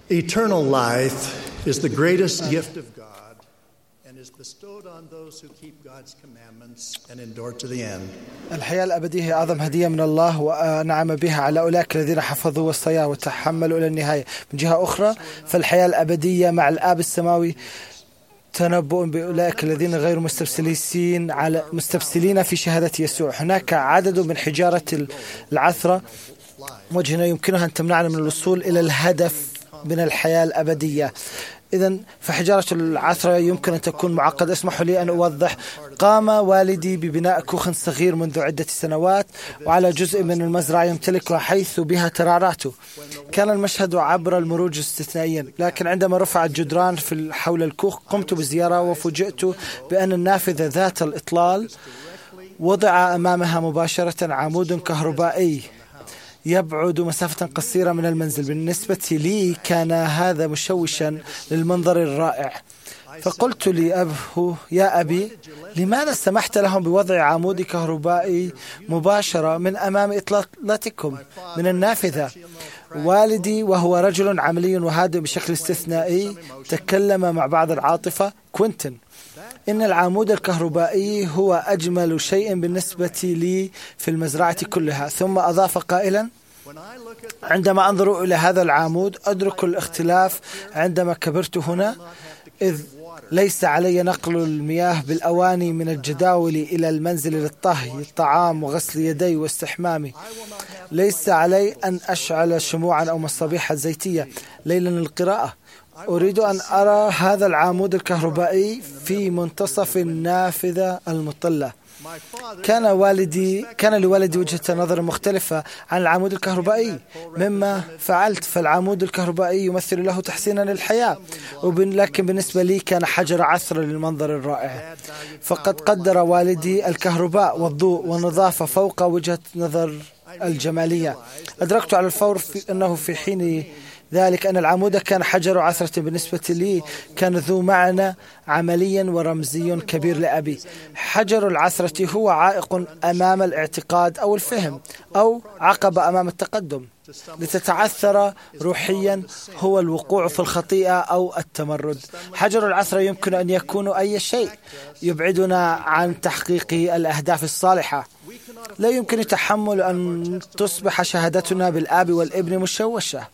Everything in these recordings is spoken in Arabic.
Eternal life is the greatest gift of God and is bestowed on those who keep God's commandments and endure to the end. الحياة الأبدية هي أعظم هدية من الله ونعم بها على أولئك الذين حفظوا وصاياه وتحملوا إلى النهاية. من جهة أخرى فالحياة الأبدية مع الآب السماوي تنبؤ بأولئك الذين غير مستبسلين في شهادة يسوع. هناك عدد من حجارة العثرة وجهنا يمكنها أن تمنعنا من الوصول إلى الهدف من الحياة الأبدية. إذن فحجارة العثرة يمكن أن تكون معقدة. اسمحوا لي أن أوضح. قام والدي ببناء كوخ صغير منذ عدة سنوات وعلى جزء من المزرعة يمتلكها حيث بها ترعراته. كان المشهد عبر المروج استثنائيا، لكن عندما رفع الجدران حول الكوخ قمت بزيارة وفوجئت بأن النافذة ذات الإطلال وضع أمامها مباشرة عمود كهربائي يبعد مسافة قصيرة من المنزل. بالنسبة لي كان هذا مشوشا للمنظر الرائع، فقلت لأبه: يا أبي، لماذا سمحت لهم بوضع عمود كهربائي مباشرة من أمام إطلالتكم من النافذة؟ والدي وهو رجل عملي وهادئ بشكل استثنائي تكلم مع بعض العاطفة: كوينتن، إن العمود الكهربائي هو أجمل شيء بالنسبة لي في المزرعة كلها. ثم أضاف قائلا: عندما أنظر إلى هذا العمود أدرك الاختلاف عندما كبرت هنا، إذ ليس علي نقل المياه بالأواني من الجداول إلى المنزل للطهي الطعام وغسل يدي واستحمامي. ليس علي أن أشعل شموعا أو مصابيح زيتية ليلا للقراءة. أريد أن أرى هذا العمود الكهربائي في منتصف النافذة المطلة. كان لوالدي وجهة نظر مختلفة عن العمود الكهربائي مما فعلت، فالعمود الكهربائي يمثل له تحسينا للحياة، لكن بالنسبة لي كان حجر عثرة للمنظر الرائع. فقد قدر والدي الكهرباء والضوء والنظافة فوق وجهة نظر الجمالية. أدركت على الفور أنه في حين ذلك أن العمود كان حجر عثرة بالنسبة لي كان ذو معنى عملي ورمزي كبير لأبي. حجر العثرة هو عائق أمام الاعتقاد أو الفهم، أو عقبة أمام التقدم. لتتعثر روحيا هو الوقوع في الخطيئة أو التمرد. حجر العثرة يمكن أن يكون أي شيء يبعدنا عن تحقيق الأهداف الصالحة. لا يمكن تحمل أن تصبح شهادتنا بالآب والابن مشوشة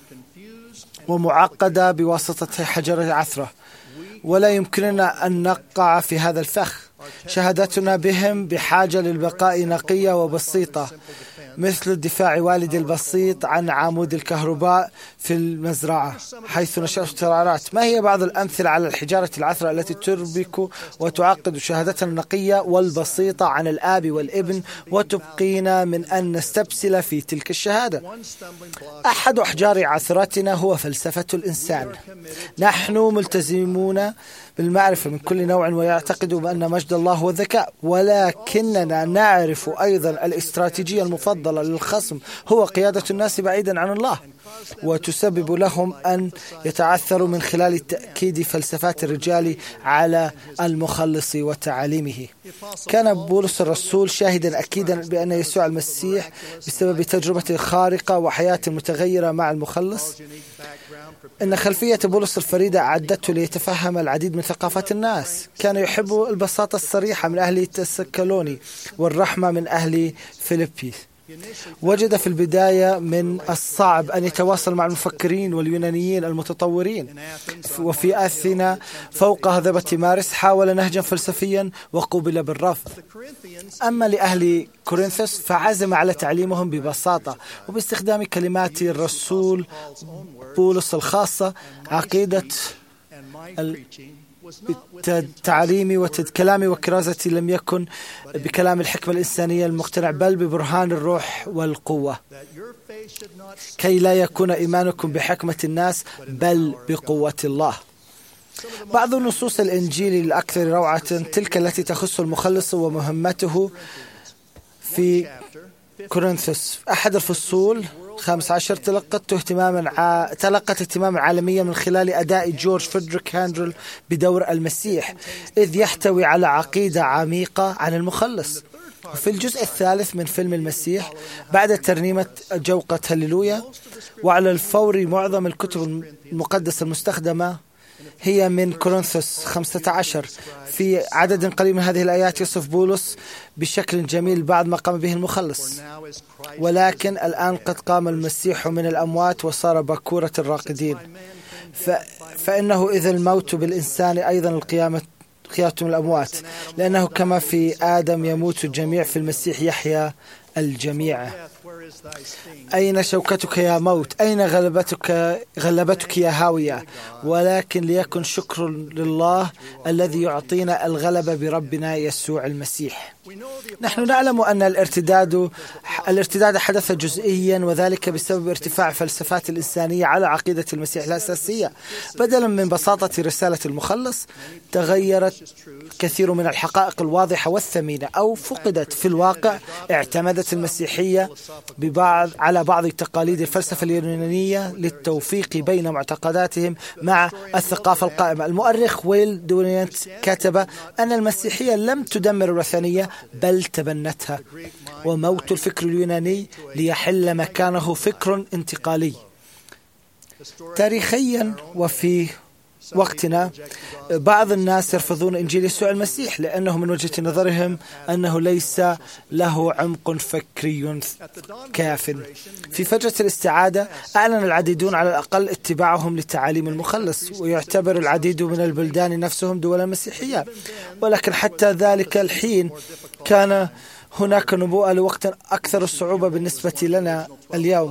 ومعقدة بواسطة حجر العثرة، ولا يمكننا أن نقع في هذا الفخ. شهادتنا بهم بحاجة للبقاء نقية وبسيطة، مثل الدفاع والدي البسيط عن عمود الكهرباء في المزرعة حيث نشأت الترعرات. ما هي بعض الأمثلة على الحجارة العثرة التي تربك وتعقد شهادتنا النقية والبسيطة عن الآب والابن وتبقينا من أن نستبسل في تلك الشهادة؟ أحد أحجار عثرتنا هو فلسفة الإنسان. نحن ملتزمون بالمعرفة من كل نوع ويعتقد بأن مجد الله هو الذكاء، ولكننا نعرف أيضا الاستراتيجية المفضلة للخصم هو قيادة الناس بعيدا عن الله، وتسبب لهم أن يتعثروا من خلال تأكيد فلسفات الرجال على المخلص وتعاليمه. كان بولس الرسول شاهدا أكيدا بأن يسوع المسيح بسبب تجربة خارقة وحياة متغيرة مع المخلص، إن خلفية بولس الفريدة أعدته ليتفهم العديد من ثقافات الناس. كان يحب البساطة الصريحة من أهل تسكالوني والرحمة من أهل فيليبي. وجد في البداية من الصعب أن يتواصل مع المفكرين واليونانيين المتطورين. وفي أثينا فوق هضبة مارس حاول نهجا فلسفيا وقوبل بالرفض. أما لأهل كورنثوس فعزم على تعليمهم ببساطة وباستخدام كلمات الرسول بولس الخاصة. عقيدة بالتعليم والكلام وكرازتي لم يكن بكلام الحكمة الإنسانية المقتنع، بل ببرهان الروح والقوة، كي لا يكون إيمانكم بحكمة الناس بل بقوة الله. بعض نصوص الإنجيل الأكثر روعة تلك التي تخص المخلص ومهمته في كورنثوس. أحد الفصول 15 تلقت اهتماما عالميا من خلال أداء جورج فريدريك هاندل بدور المسيح، إذ يحتوي على عقيدة عميقة عن المخلص. في الجزء الثالث من فيلم المسيح بعد ترنيمة جوقة هللويا، وعلى الفور معظم الكتب المقدسة المستخدمة هي من كورنثوس 15. في عدد قليل من هذه الآيات يصف بولس بشكل جميل بعد ما قام به المخلص. ولكن الآن قد قام المسيح من الأموات وصار بكورة الراقدين، فإنه إذا الموت بالإنسان أيضا القيامة من الأموات، لأنه كما في آدم يموت الجميع في المسيح يحيا الجميع. أين شوكتك يا موت؟ أين غلبتك يا هاوية؟ ولكن ليكن شكر لله الذي يعطينا الغلبة بربنا يسوع المسيح. نحن نعلم أن الارتداد حدث جزئيا، وذلك بسبب ارتفاع فلسفات الإنسانية على عقيدة المسيح الأساسية. بدلا من بساطة رسالة المخلص تغيرت كثير من الحقائق الواضحة والثمينة، أو فقدت في الواقع. اعتمدت المسيحية على بعض تقاليد الفلسفة اليونانية للتوفيق بين معتقداتهم مع الثقافة القائمة. المؤرخ ويل دورينت كتب أن المسيحية لم تدمر الوثنية بل تبنتها، وموت الفكر اليوناني ليحل مكانه فكر انتقالي. تاريخيا وفي وقتنا بعض الناس يرفضون إنجيل يسوع المسيح لأنه من وجهة نظرهم أنه ليس له عمق فكري كاف. في فجرة الاستعادة أعلن العديدون على الأقل اتباعهم لتعاليم المخلص، ويعتبر العديد من البلدان نفسهم دولا مسيحية. ولكن حتى ذلك الحين كان هناك نبوءة لوقت أكثر الصعوبة بالنسبة لنا اليوم.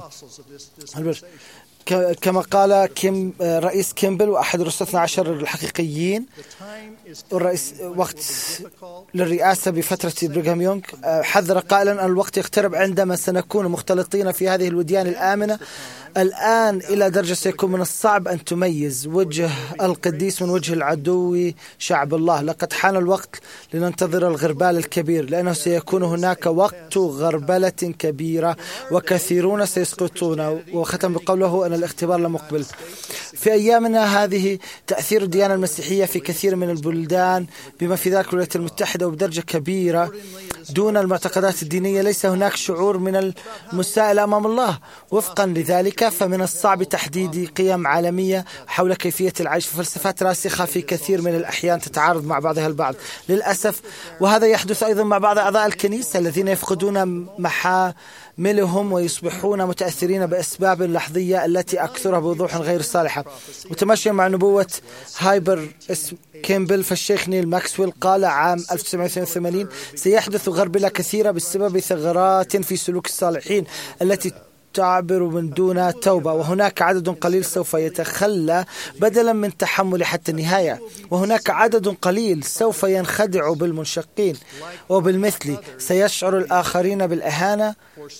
كما قال رئيس كيمبل وأحد الرسل 12 الحقيقيين، الرئيس وقت للرئاسة بفترة بريغهام يونغ، حذر قائلا أن الوقت يقترب عندما سنكون مختلطين في هذه الوديان الآمنة. الآن إلى درجة سيكون من الصعب أن تميز وجه القديس من وجه العدو شعب الله. لقد حان الوقت لننتظر الغربال الكبير، لأنه سيكون هناك وقت غربلة كبيرة وكثيرون سيسقطون. وختم بقوله أن الاختبار لمقبل. في أيامنا هذه تأثير الديانة المسيحية في كثير من البلدان بما في ذلك الولايات المتحدة وبدرجة كبيرة دون المعتقدات الدينية. ليس هناك شعور من المساءلة أمام الله. وفقا لذلك فمن الصعب تحديد قيم عالمية حول كيفية العيش في فلسفات راسخة في كثير من الأحيان تتعارض مع بعضها البعض للأسف. وهذا يحدث أيضا مع بعض أعضاء الكنيسة الذين يفقدون محاملهم ويصبحون متأثرين بأسباب لحظية التي أكثرها بوضوح غير صالحة. متماشيا مع نبوة هايبر كيمبل، فالشيخ نيل ماكسويل قال عام 1982 سيحدث غربلة كثيرة بسبب ثغرات في سلوك الصالحين التي تعبر من دون توبة، وهناك عدد قليل سوف يتخلى بدلا من تحمل حتى النهاية، وهناك عدد قليل سوف ينخدع بالمنشقين، وبالمثل سيشعر الآخرين بالإهانة.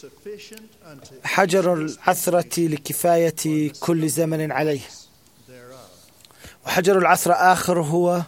حجر العثرة لكفاية كل زمن عليه. وحجر العثرة آخر هو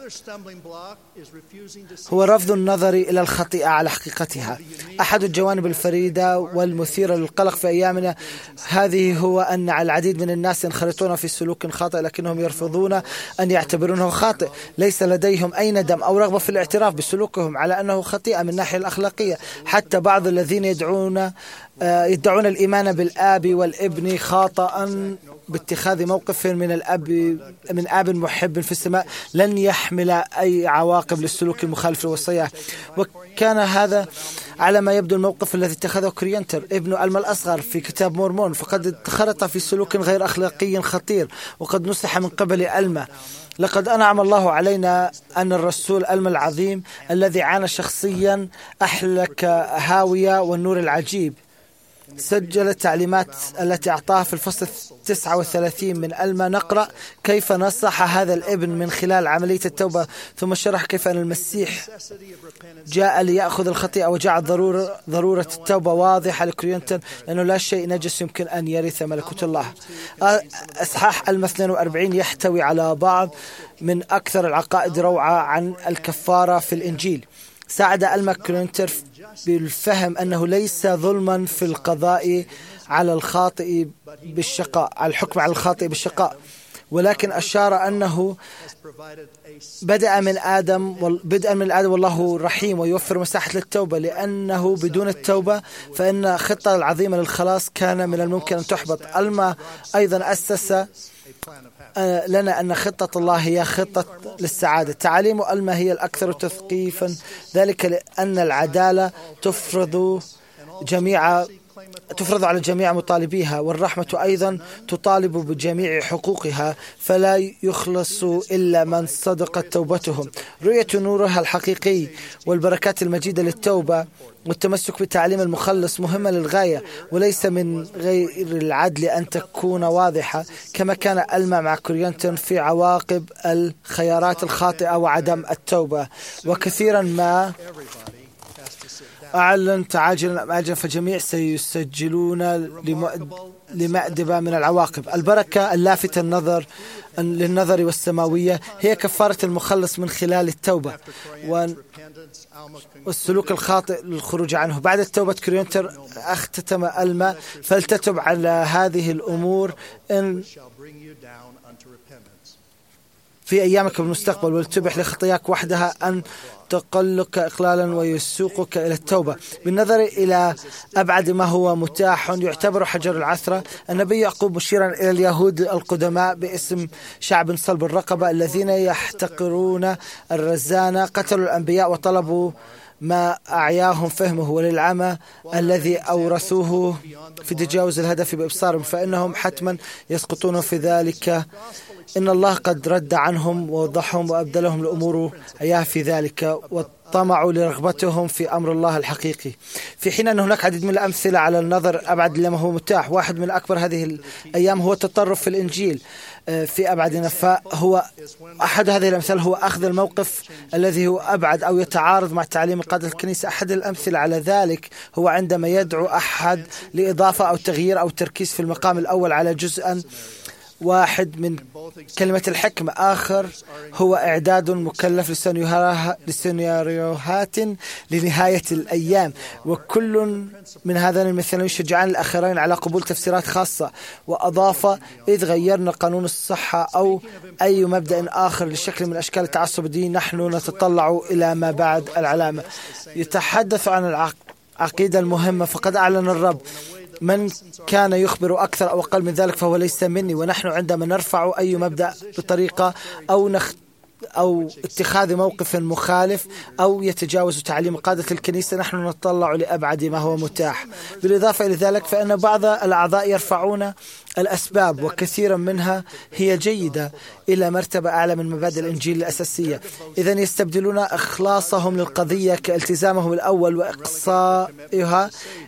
رفض النظر إلى الخطيئة على حقيقتها. أحد الجوانب الفريدة والمثيرة للقلق في أيامنا هذه هو أن العديد من الناس ينخرطون في سلوك خاطئ لكنهم يرفضون أن يعتبرونه خاطئ. ليس لديهم أي ندم أو رغبة في الاعتراف بسلوكهم على أنه خطيئة من الناحية الأخلاقية. حتى بعض الذين يدعون الإيمان بالآب والابن خاطئا باتخاذ موقف من آب محب في السماء لن يحمل أي عواقب للسلوك المخالف للوصية. وكان هذا على ما يبدو الموقف الذي اتخذه كرينتر ابن ألما الأصغر في كتاب مورمون، فقد انخرط في سلوك غير أخلاقي خطير وقد نصح من قبل ألما. لقد أنعم الله علينا أن الرسول ألما العظيم الذي عانى شخصيا أحلك هاوية والنور العجيب سجل التعليمات التي أعطاها في الفصل 39 من ألما. نقرأ كيف نصح هذا الابن من خلال عملية التوبة، ثم شرح كيف أن المسيح جاء ليأخذ الخطيئة وجعل ضرورة التوبة واضحة لكرينتون، لأنه لا شيء نجس يمكن أن يرث ملكوت الله. أصحاح ألما 42 يحتوي على بعض من أكثر العقائد روعة عن الكفارة في الإنجيل. ساعد ألما كرينتر بالفهم أنه ليس ظلما في القضاء على الخاطئ بالشقاء، على الحكم على الخاطئ بالشقاء، ولكن أشار أنه بدأ من آدم والله رحيم ويوفر مساحة للتوبة، لأنه بدون التوبة فإن الخطة العظيمة للخلاص كان من الممكن أن تحبط. ألما أيضا أسس لنا أن خطة الله هي خطة للسعادة. تعاليم ألما هي الأكثر تثقيفا، ذلك لأن العدالة تفرض على جميع مطالبيها، والرحمة أيضا تطالب بجميع حقوقها، فلا يخلص إلا من صدقت توبتهم. رؤية نورها الحقيقي والبركات المجيدة للتوبة والتمسك بتعليم المخلص مهمة للغاية، وليس من غير العدل أن تكون واضحة، كما كان ألما مع كورينتون في عواقب الخيارات الخاطئة وعدم التوبة. وكثيرا ما أعلن تعاجلا أم آجلا فجميع سيسجلون لمأدبة من العواقب. البركة اللافتة للنظر والسماوية هي كفارة المخلص من خلال التوبة والسلوك الخاطئ للخروج عنه. بعد التوبة كورينتون اختتم ألما: فلتتب على هذه الأمور في أيامك بالمستقبل، ولتبح لخطاياك وحدها أن تقلك إقلالا ويسوقك إلى التوبة. بالنظر إلى أبعد ما هو متاح، يعتبر حجر العثرة النبي يعقوب مشيرا إلى اليهود القدماء باسم شعب صلب الرقبة الذين يحتقرون الرزانة، قتلوا الأنبياء وطلبوا ما أعياهم فهمه، وللعمى الذي أورثوه في تجاوز الهدف بإبصارهم، فإنهم حتما يسقطون في ذلك. إن الله قد رد عنهم ووضحهم وأبدلهم الأمور إياه في ذلك، وطمعوا لرغبتهم في أمر الله الحقيقي. في حين أن هناك عديد من الأمثلة على النظر أبعد لما هو متاح، واحد من أكبر هذه الأيام هو التطرف في الإنجيل في أبعدنا. فهو أحد هذه الأمثال هو أخذ الموقف الذي هو أبعد أو يتعارض مع تعليم قادة الكنيسة. أحد الأمثلة على ذلك هو عندما يدعو أحد لإضافة أو تغيير أو تركيز في المقام الأول على جزءا واحد من كلمة الحكمة. آخر هو إعداد مكلف لسيناريوهات لنهاية الأيام، وكل من هذين المثالين يشجعان الآخرين على قبول تفسيرات خاصة. وأضاف: إذ غيرنا قانون الصحة أو أي مبدأ آخر لشكل من أشكال التعصب الديني، نحن نتطلع إلى ما بعد العلامة. يتحدث عن العقيدة المهمة، فقد أعلن الرب: من كان يخبر أكثر أو أقل من ذلك فهو ليس مني. ونحن عندما نرفع أي مبدأ بطريقة أو اتخاذ موقف مخالف أو يتجاوز تعليم قادة الكنيسة، نحن نتطلع لأبعد ما هو متاح. بالإضافة إلى ذلك فإن بعض الأعضاء يرفعون الأسباب، وكثيرا منها هي جيدة، إلى مرتبة أعلى من مبادئ الإنجيل الأساسية. إذن يستبدلون إخلاصهم للقضية كالتزامهم الأول وإقصائها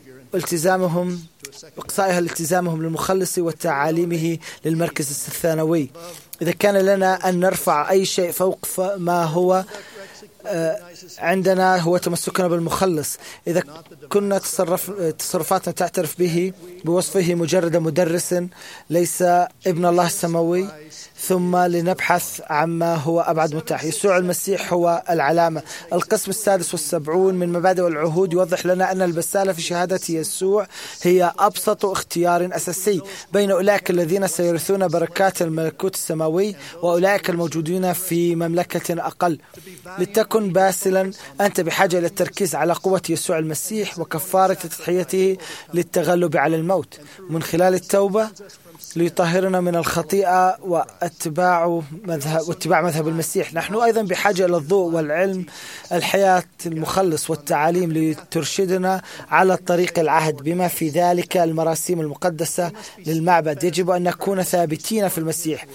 التزامهم للمخلص وتعاليمه للمركز الثانوي. إذا كان لنا أن نرفع أي شيء فوق ما هو عندنا هو تمسكنا بالمخلص. إذا كنا تصرفاتنا تعترف به بوصفه مجرد مدرس ليس ابن الله السماوي، ثم لنبحث عما هو أبعد متاح. يسوع المسيح هو العلامة. القسم 76 من مبادئ العهود يوضح لنا أن البسالة في شهادة يسوع هي أبسط اختيار أساسي بين أولئك الذين سيرثون بركات الملكوت السماوي وأولئك الموجودين في مملكة أقل. لتكن باسلا، أنت بحاجة إلى التركيز على قوة يسوع المسيح وكفارة تضحيته للتغلب على الموت من خلال التوبة ليطهرنا من الخطيئة واتباع مذهب المسيح. نحن أيضا بحاجة إلى الضوء والعلم الحياة المخلص والتعاليم لترشدنا على طريق العهد، بما في ذلك المراسيم المقدسة للمعبد. يجب أن نكون ثابتين في المسيح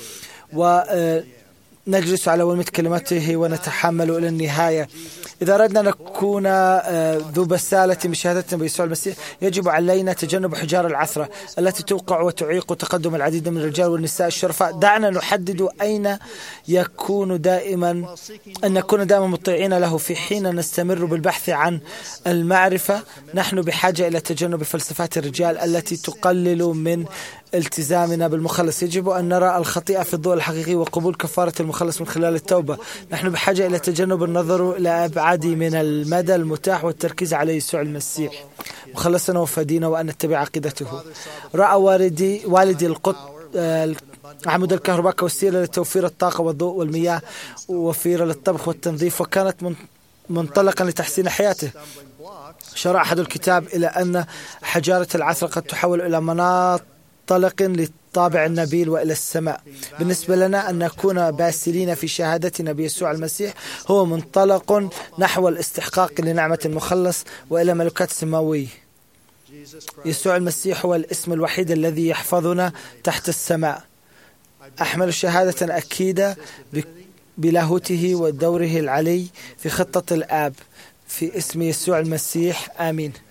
ونجلس على ولمة كلمته ونتحمل إلى النهاية. إذا أردنا أن نكون ذو بسالة بشهادتنا بيسوع المسيح، يجب علينا تجنب حجار العثرة التي توقع وتعيق تقدم العديد من الرجال والنساء الشرفاء. دعنا نحدد أين أن نكون دائما مطيعين له في حين نستمر بالبحث عن المعرفة. نحن بحاجة إلى تجنب فلسفات الرجال التي تقلل من التزامنا بالمخلص. يجب أن نرى الخطيئة في الضوء الحقيقي وقبول كفارة المخلص من خلال التوبة. نحن بحاجة إلى تجنب النظر إلى أبعد من المدى المتاح والتركيز على يسوع المسيح مخلصنا وفدينا، وأن نتبع عقيدته. رأى والدي عمود الكهرباء كوسيلة لتوفير الطاقة والضوء والمياه ووفيرة للطبخ والتنظيف، وكانت منطلقا لتحسين حياته. شرع أحد الكتاب إلى أن حجارة العثرة قد تحول إلى مناطلق للطابع النبيل وإلى السماء. بالنسبة لنا أن نكون باسلين في شهادتنا بيسوع المسيح هو منطلق نحو الاستحقاق لنعمة المخلص وإلى ملكات سماوية. يسوع المسيح هو الاسم الوحيد الذي يحفظنا تحت السماء. أحمل شهادة أكيدة بلاهوته ودوره العلي في خطة الآب في اسم يسوع المسيح، آمين.